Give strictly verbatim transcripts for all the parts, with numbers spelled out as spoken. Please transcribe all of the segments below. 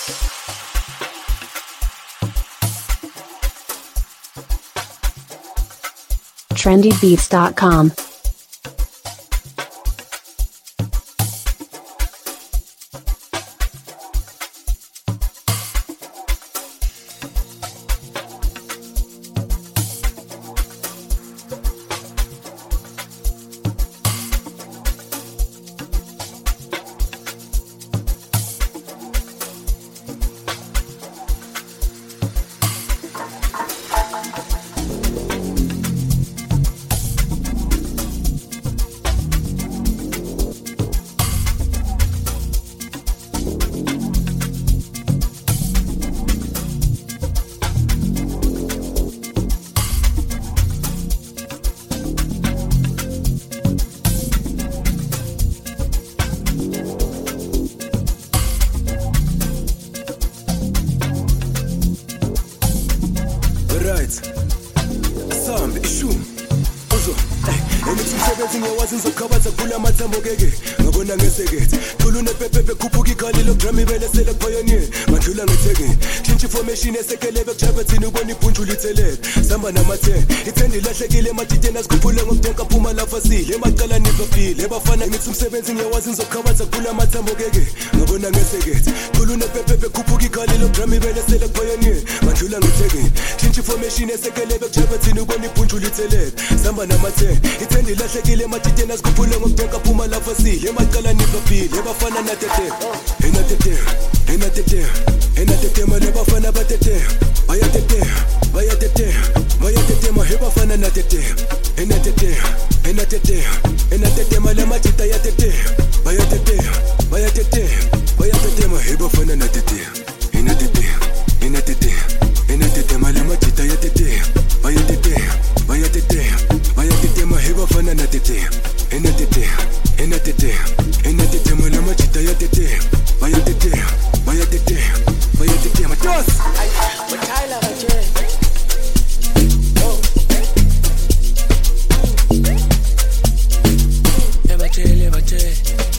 trendy beats dot com. Esekele bekujavathini ubona ibhunjula itheleke samba namathe ithende lahlekile ematiteni azikhuphule ngokudonka phuma lapha sile emaqala nibaphile ebafana ngithi umsebenzi ngiyawazi ngizokhabatha kuphula amathambo keke ngabona ngesekethe khulune pepepe khuphuka ikhali logram ibele sele pioneer mandlula ngithekeni change information esekele bekujavathini ubona ibhunjula itheleke samba namathe ithende lahlekile ematiteni azikhuphule ngokudonka phuma lapha sile emaqala nibaphile ebafana natete enatete enatete enatete male bafana batete bayatete bayatete bayatete maheba fana natete enatete enatete enatete male matita yatete bayatete bayatete bayatete maheba fana natete enatete enatete enatete male matita yatete bayatete bayatete bayatete maheba fana natete enatete enatete enatete male matita yatete bayatete bayatete bayatete matos Tyler Bache. Oh. Bache, Bache.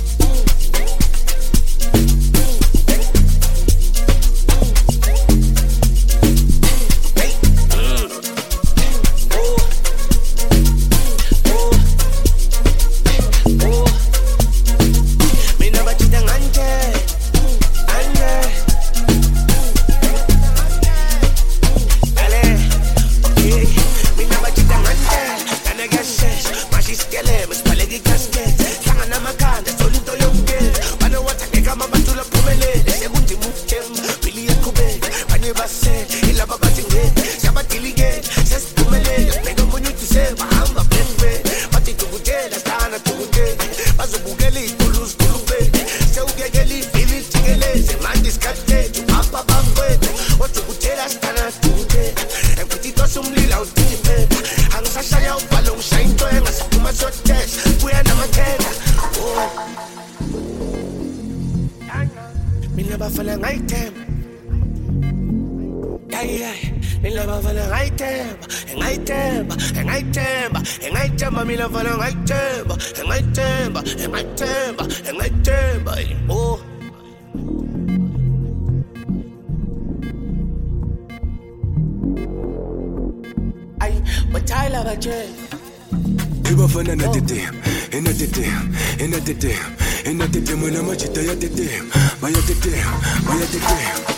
Ibafana natete enatete enatete enatete mwana machita yatete bayatete bayatete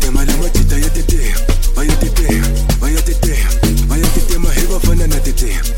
Vaya tete, vaya tete, maheba fana na tete.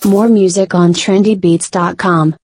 More music on trendy beats dot com.